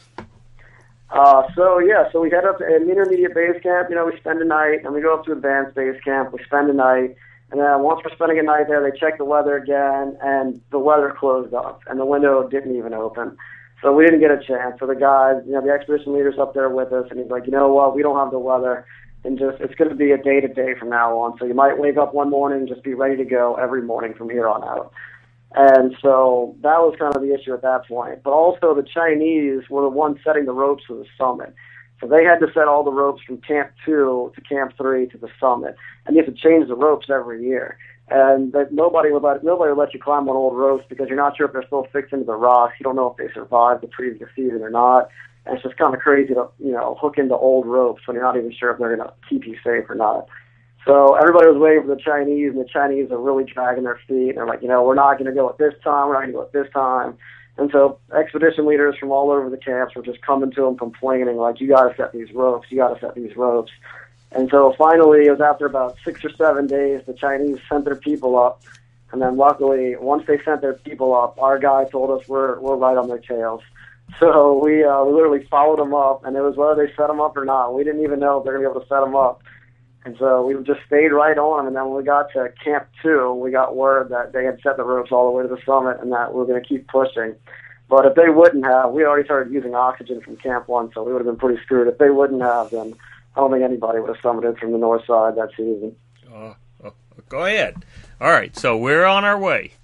So we head up to an intermediate base camp. We spend a night, and we go up to advanced base camp. We spend a night. And then once we're spending a night there, they check the weather again, and the weather closed up, and the window didn't even open. So we didn't get a chance. So the guys, the expedition leader's up there with us, and he's like, you know what, we don't have the weather, and it's going to be a day-to-day from now on. So you might wake up one morning and just be ready to go every morning from here on out. And so that was kind of the issue at that point. But also the Chinese were the ones setting the ropes for the summit. So they had to set all the ropes from Camp 2 to Camp 3 to the summit. And you have to change the ropes every year. And that nobody would let you climb on old ropes because you're not sure if they're still fixed into the rocks. You don't know if they survived the previous season or not. And it's just kind of crazy to, hook into old ropes when you're not even sure if they're going to keep you safe or not. So everybody was waiting for the Chinese, and the Chinese are really dragging their feet. And they're like, we're not going to go at this time. We're not going to go at this time. And so expedition leaders from all over the camps were just coming to them complaining, like, you got to set these ropes. You got to set these ropes. And so finally, it was after about 6 or 7 days, the Chinese sent their people up. And then luckily, once they sent their people up, our guy told us we're right on their tails. So we literally followed them up, and it was whether they set them up or not. We didn't even know if they were going to be able to set them up. And so we just stayed right on them. And then when we got to Camp 2, we got word that they had set the ropes all the way to the summit and that we were going to keep pushing. But if they wouldn't have, we already started using oxygen from Camp 1, so we would have been pretty screwed. If they wouldn't have, then I don't think anybody would have summited from the north side that season. Go ahead. All right, so we're on our way.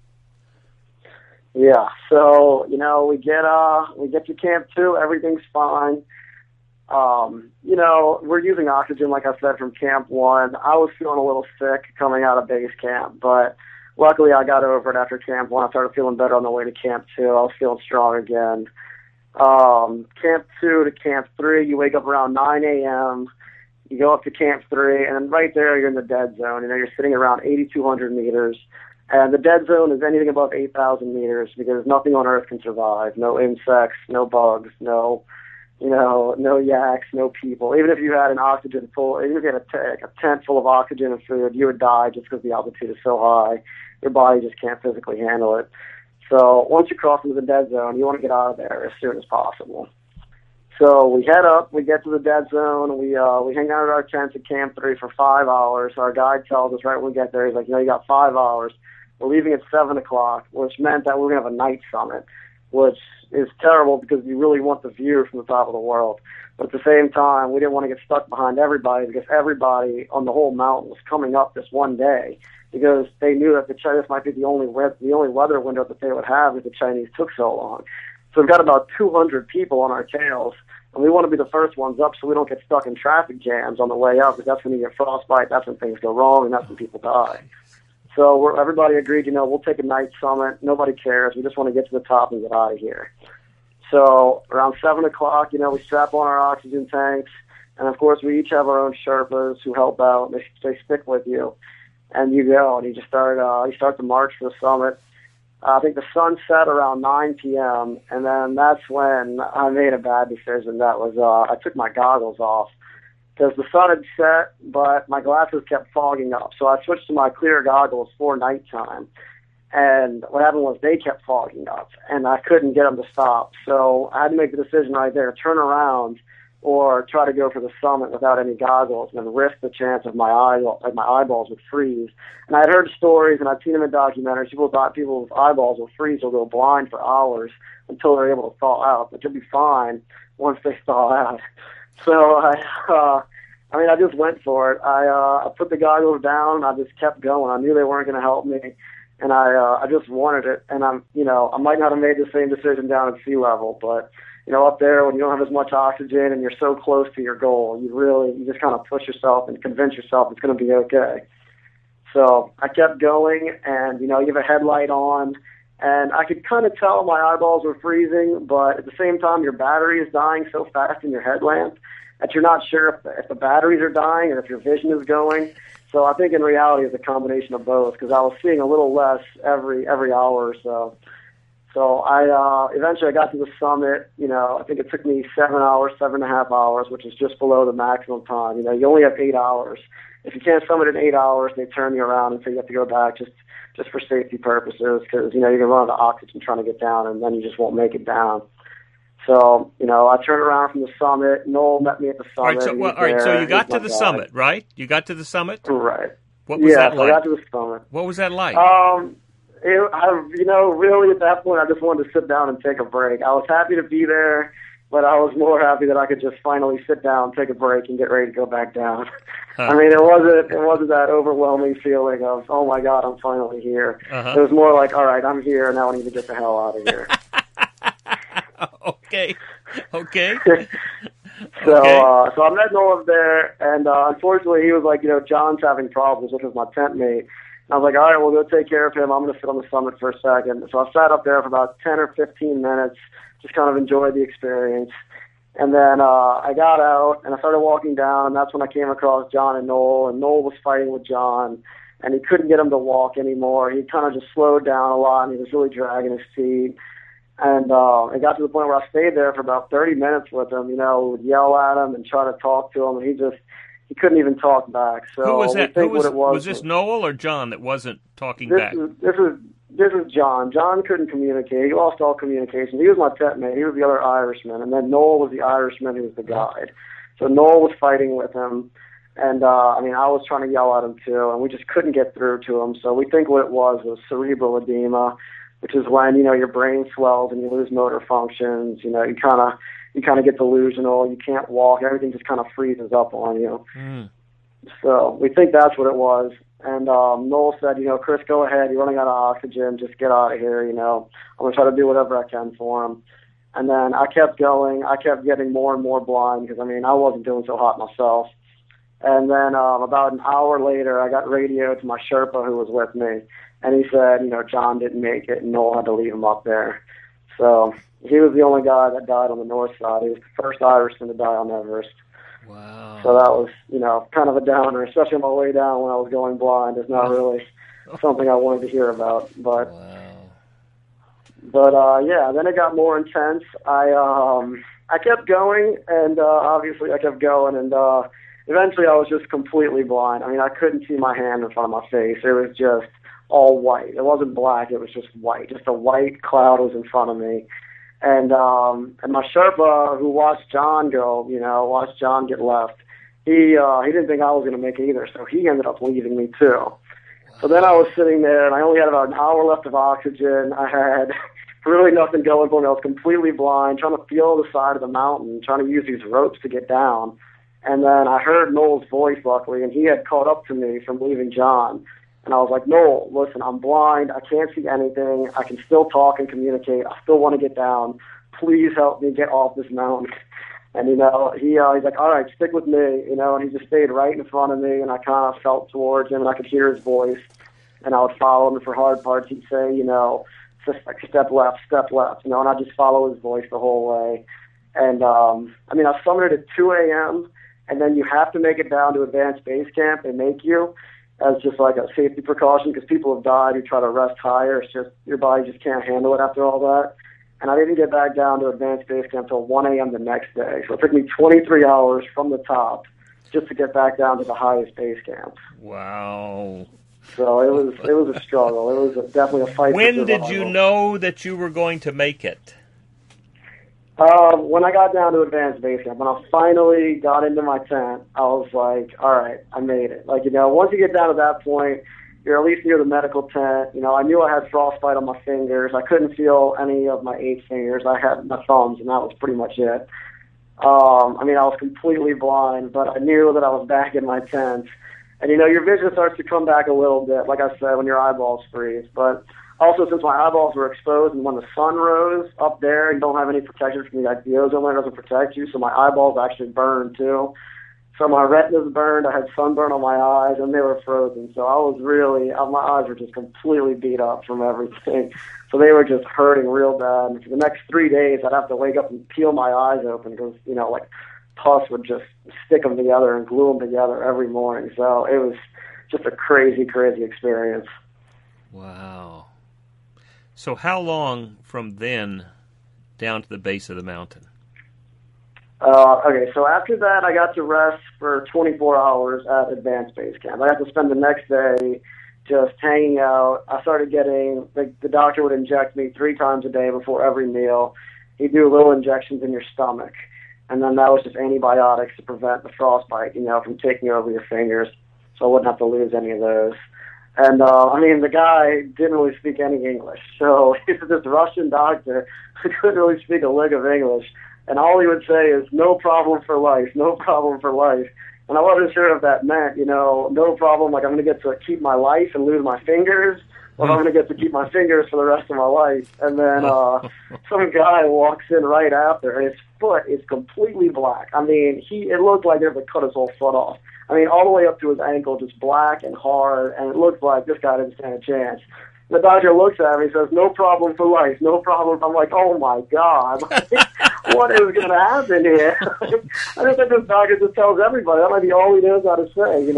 Yeah, so, we get to Camp 2, everything's fine. We're using oxygen, like I said, from Camp 1. I was feeling a little sick coming out of base camp, but luckily I got over it after Camp 1. I started feeling better on the way to Camp 2. I was feeling strong again. Camp 2 to Camp 3, you wake up around 9 a.m., you go up to Camp 3, and then right there you're in the dead zone. You're sitting around 8,200 meters. And the dead zone is anything above 8,000 meters because nothing on Earth can survive. No insects, no bugs, no yaks, no people. Even if you had even if you had a tent full of oxygen and food, you would die just because the altitude is so high. Your body just can't physically handle it. So once you cross into the dead zone, you want to get out of there as soon as possible. So we head up, we get to the dead zone, we hang out at our tents at Camp 3 for 5 hours. Our guide tells us right when we get there, he's like, you got 5 hours. We're leaving at 7 o'clock, which meant that we were going to have a night summit, which is terrible because you really want the view from the top of the world. But at the same time, we didn't want to get stuck behind everybody because everybody on the whole mountain was coming up this one day because they knew that this might be the only weather window that they would have if the Chinese took so long. So we've got about 200 people on our tails, and we want to be the first ones up so we don't get stuck in traffic jams on the way up because that's when you get frostbite, that's when things go wrong, and that's when people die. So everybody agreed, we'll take a night summit. Nobody cares. We just want to get to the top and get out of here. So around 7 o'clock, we strap on our oxygen tanks. And, of course, we each have our own Sherpas who help out. They stick with you. And you go, and you start the march for the summit. I think the sun set around 9 p.m., and then that's when I made a bad decision. That was I took my goggles off. because the sun had set, but my glasses kept fogging up. So I switched to my clear goggles for nighttime. And what happened was they kept fogging up, and I couldn't get them to stop. So I had to make the decision right there, turn around or try to go for the summit without any goggles and then risk the chance of my eyeballs would freeze. And I had heard stories, and I'd seen them in documentaries. People thought people's eyeballs will freeze or go blind for hours until they're able to thaw out, but you'll be fine once they thaw out. So I just went for it. I put the goggles down. I just kept going. I knew they weren't going to help me. And I just wanted it, and I might not have made the same decision down at sea level, but, up there when you don't have as much oxygen and you're so close to your goal, you just kind of push yourself and convince yourself it's going to be okay. So I kept going, and, you have a headlight on, and I could kind of tell my eyeballs were freezing, but at the same time, your battery is dying so fast in your headlamp that you're not sure if the batteries are dying or if your vision is going. So I think in reality it's a combination of both, because I was seeing a little less every hour or so. So I eventually got to the summit. I think it took me 7.5 hours, which is just below the maximum time. You only have 8 hours. If you can't summit in 8 hours, they turn you around and say you have to go back just for safety purposes, because you're gonna run out of oxygen trying to get down, and then you just won't make it down. So, I turned around from the summit. Noel met me at the summit. All right, so you got to the summit, right? You got to the summit? Right. What was that like? I got to the summit. What was that like? Really at that point, I just wanted to sit down and take a break. I was happy to be there, but I was more happy that I could just finally sit down, take a break, and get ready to go back down. Huh. I mean, it wasn't that overwhelming feeling of, oh my God, I'm finally here. Uh-huh. It was more like, all right, I'm here, now I need to get the hell out of here. Okay. So I met Noel there, and unfortunately he was like, John's having problems, which was my tent mate. And I was like, all right, we'll go take care of him. I'm going to sit on the summit for a second. So I sat up there for about 10 or 15 minutes, just kind of enjoyed the experience. And then I got out, and I started walking down, and that's when I came across John and Noel was fighting with John, and he couldn't get him to walk anymore. He kind of just slowed down a lot, and he was really dragging his feet. And it got to the point where I stayed there for about 30 minutes with him, would yell at him and try to talk to him, and he couldn't even talk back. So who was that? Was this was Noel or John that wasn't talking back? This is John. John couldn't communicate. He lost all communication. He was my tent mate. He was the other Irishman, and then Noel was the Irishman who was the guide. So Noel was fighting with him, and I was trying to yell at him too, and we just couldn't get through to him. So we think what it was cerebral edema, which is when, your brain swells and you lose motor functions. You kind of get delusional. You can't walk. Everything just kind of freezes up on you. Mm. So we think that's what it was. And Noel said, Chris, go ahead. You're running out of oxygen. Just get out of here. I'm going to try to do whatever I can for him. And then I kept going. I kept getting more and more blind because, I wasn't doing so hot myself. And then about an hour later, I got radioed to my Sherpa who was with me. And he said, John didn't make it, and Noel had to leave him up there. So he was the only guy that died on the north side. He was the first Irishman to die on Everest. Wow. So that was, kind of a downer, especially on my way down when I was going blind. It's not really something I wanted to hear about. But then it got more intense. I kept going, and obviously I kept going, and eventually I was just completely blind. I couldn't see my hand in front of my face. It was just all white. It wasn't black. It was just white. Just a white cloud was in front of me. And my Sherpa, who watched John go, watched John get left, he didn't think I was going to make it either, so he ended up leaving me too. So then I was sitting there, and I only had about an hour left of oxygen. I had really nothing going for me. I was completely blind, trying to feel the side of the mountain, trying to use these ropes to get down. And then I heard Noel's voice, luckily, and he had caught up to me from leaving John. And I was like, Noel, listen, I'm blind. I can't see anything. I can still talk and communicate. I still want to get down. Please help me get off this mountain. And, he's like, all right, stick with me, and he just stayed right in front of me, and I kind of felt towards him, and I could hear his voice. And I would follow him, and for hard parts, he'd say, just like step left, and I'd just follow his voice the whole way. And, I summited at 2 a.m., and then you have to make it down to advanced base camp. They make you as just like a safety precaution because people have died who try to rest higher. It's just your body just can't handle it after all that. And I didn't get back down to advanced base camp until 1 a.m. the next day. So it took me 23 hours from the top just to get back down to the highest base camp. Wow. So it was a struggle. It was definitely a fight. When did you know that you were going to make it? When I got down to advanced base camp, when I finally got into my tent, I was like, all right, I made it. Like, once you get down to that point, you're at least near the medical tent. I knew I had frostbite on my fingers. I couldn't feel any of my 8 fingers. I had my thumbs, and that was pretty much it. I was completely blind, but I knew that I was back in my tent. And, your vision starts to come back a little bit, like I said, when your eyeballs freeze. But also, since my eyeballs were exposed and when the sun rose up there, you don't have any protection from the ozone layer, doesn't protect you, so my eyeballs actually burned too. So my retina's burned, I had sunburn on my eyes, and they were frozen. So I was really, my eyes were just completely beat up from everything. So they were just hurting real bad. And for the next 3 days, I'd have to wake up and peel my eyes open because, like pus would just stick them together and glue them together every morning. So it was just a crazy, crazy experience. Wow. So how long from then down to the base of the mountain? Okay, so after that, I got to rest for 24 hours at advanced base camp. I got to spend the next day just hanging out. I started getting, the doctor would inject me 3 times a day before every meal. He'd do little injections in your stomach. And then that was just antibiotics to prevent the frostbite, from taking over your fingers. So I wouldn't have to lose any of those. And, the guy didn't really speak any English. So he was this Russian doctor who couldn't really speak a lick of English. And all he would say is, no problem for life, no problem for life. And I wasn't sure if that meant, no problem, like I'm going to get to keep my life and lose my fingers, or I'm going to get to keep my fingers for the rest of my life. And then some guy walks in right after, and his foot is completely black. It looked like they were going to cut his whole foot off. All the way up to his ankle, just black and hard, and it looked like this guy didn't stand a chance. The doctor looks at him, he says, no problem for life, no problem. I'm like, oh my God, what is going to happen here? I just think this doctor just tells everybody, that might be all he knows how to say,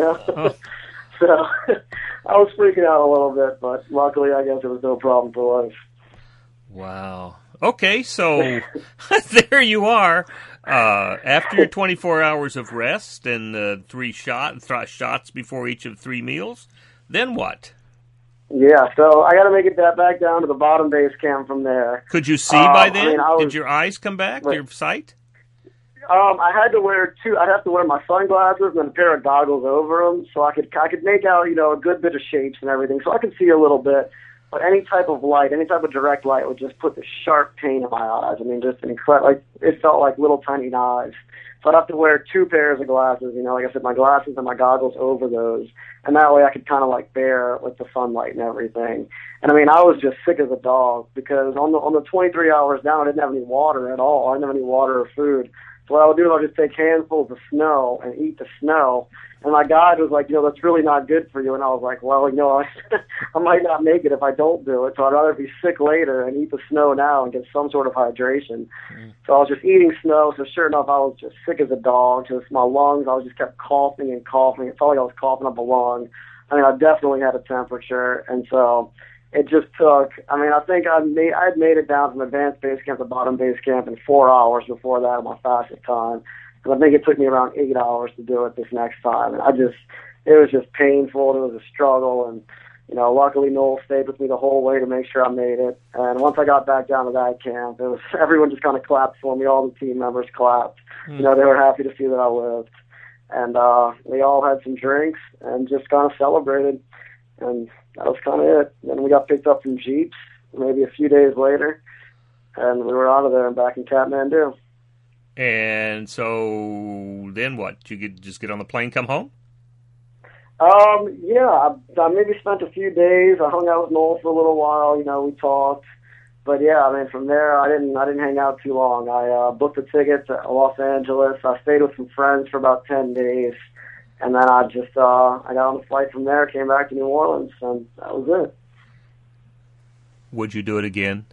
So I was freaking out a little bit, but luckily I guess it was no problem for life. Wow. Okay, so there you are. After your 24 hours of rest and 3 shots before each of 3 meals, then what? Yeah, so I got to make it back down to the bottom base camp from there. Could you see by then? Did your eyes come back? Your sight? I had to wear I'd have to wear my sunglasses and then a pair of goggles over them, so I could make out a good bit of shapes and everything, so I could see a little bit. But any type of light, any type of direct light would just put the sharp pain in my eyes. Just incredible. Like it felt like little tiny knives. So I'd have to wear 2 pairs of glasses. Like I said, my glasses and my goggles over those, and that way I could kind of bear with the sunlight and everything. And I was just sick as a dog because on the 23 hours down, I didn't have any water at all. I didn't have any water or food. So what I would do is I would just take handfuls of snow and eat the snow. And my guide was like, that's really not good for you. And I was like, well, I might not make it if I don't do it. So I'd rather be sick later and eat the snow now and get some sort of hydration. So I was just eating snow. So sure enough, I was just sick as a dog. Just my lungs, I was just kept coughing and coughing. It felt like I was coughing up a lung. I definitely had a temperature. And so it just took, I think I'd made it down from advanced base camp to bottom base camp in 4 hours before that at my fastest time. And I think it took me around 8 hours to do it this next time. And it was just painful. It was a struggle. And, luckily Noel stayed with me the whole way to make sure I made it. And once I got back down to that camp, everyone just kind of clapped for me. All the team members clapped. They were happy to see that I lived. And we all had some drinks and just kind of celebrated. And that was kind of it. Then we got picked up from Jeeps maybe a few days later, and we were out of there and back in Kathmandu. And so then what? You could just get on the plane, come home? Yeah, I maybe spent a few days. I hung out with Noel for a little while. We talked. But yeah, from there, I didn't hang out too long. I booked a ticket to Los Angeles. I stayed with some friends for about 10 days. And then I got on the flight from there, came back to New Orleans, and that was it. Would you do it again?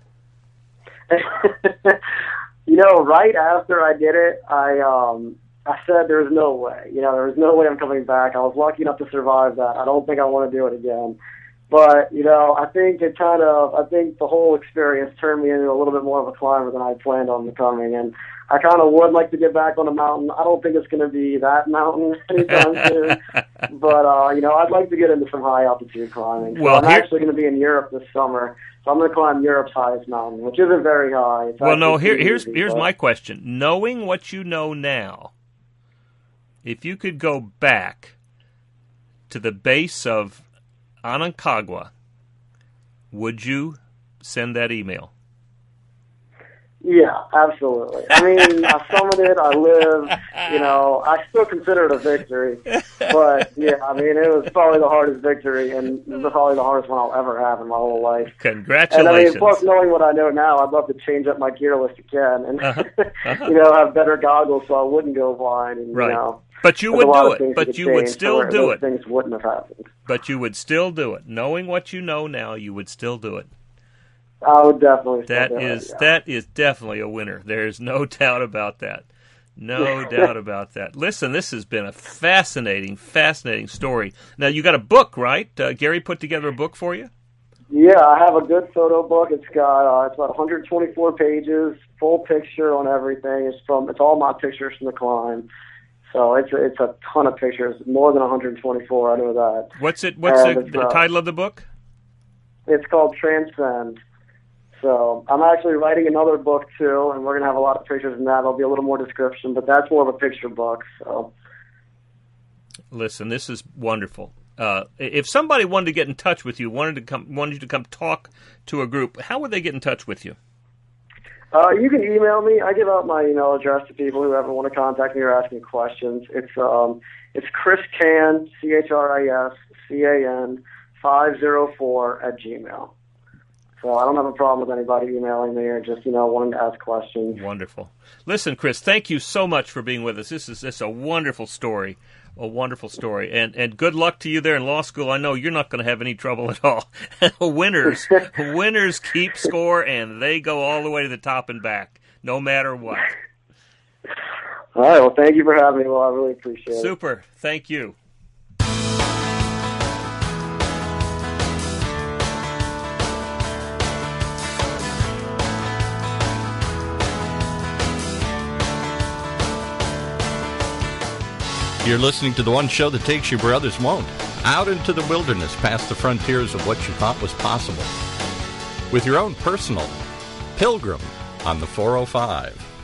Right after I did it, I said there was no way. There was no way I'm coming back. I was lucky enough to survive that. I don't think I want to do it again. But, I think I think the whole experience turned me into a little bit more of a climber than I planned on becoming. And I kind of would like to get back on a mountain. I don't think it's going to be that mountain anytime soon. But, I'd like to get into some high altitude climbing. So I'm actually going to be in Europe this summer. So I'm going to climb Europe's highest mountain, which isn't very high. Here's my question. Knowing what you know now, if you could go back to the base of Aconcagua, would you send that email? Yeah, absolutely. I mean, I summited, I lived, I still consider it a victory. But, yeah, I mean, it was probably the hardest victory, and probably the hardest one I'll ever have in my whole life. Congratulations. And, I mean, plus knowing what I know now, I'd love to change up my gear list again and, have better goggles so I wouldn't go blind. And, right. But you would do it. But you would still do it. Things wouldn't have happened. But you would still do it. Knowing what you know now, you would still do it. I would definitely say that is definitely a winner. There's no doubt about that. No doubt about that. Listen, this has been a fascinating story. Now, you got a book, right? Gary put together a book for you? Yeah, I have a good photo book. It's got it's about 124 pages, full picture on everything. It's all my pictures from the climb. So it's a ton of pictures, more than 124. I know that. What's the title of the book? It's called Transcend. So I'm actually writing another book, too, and we're going to have a lot of pictures in that. There'll be a little more description, but that's more of a picture book. So, listen, this is wonderful. If somebody wanted to get in touch with you, wanted you to come talk to a group, how would they get in touch with you? You can email me. I give out my email address to people who ever want to contact me or ask me questions. It's Chris Can, CHRISCAN 504 @gmail. So I don't have a problem with anybody emailing me or just, wanting to ask questions. Wonderful. Listen, Chris, thank you so much for being with us. This is a wonderful story, and good luck to you there in law school. I know you're not going to have any trouble at all. Winners keep score, and they go all the way to the top and back, no matter what. All right, well, thank you for having me. Well, I really appreciate it. Super. Thank you. You're listening to the one show that takes you where others won't. Out into the wilderness, past the frontiers of what you thought was possible. With your own personal pilgrim on the 405.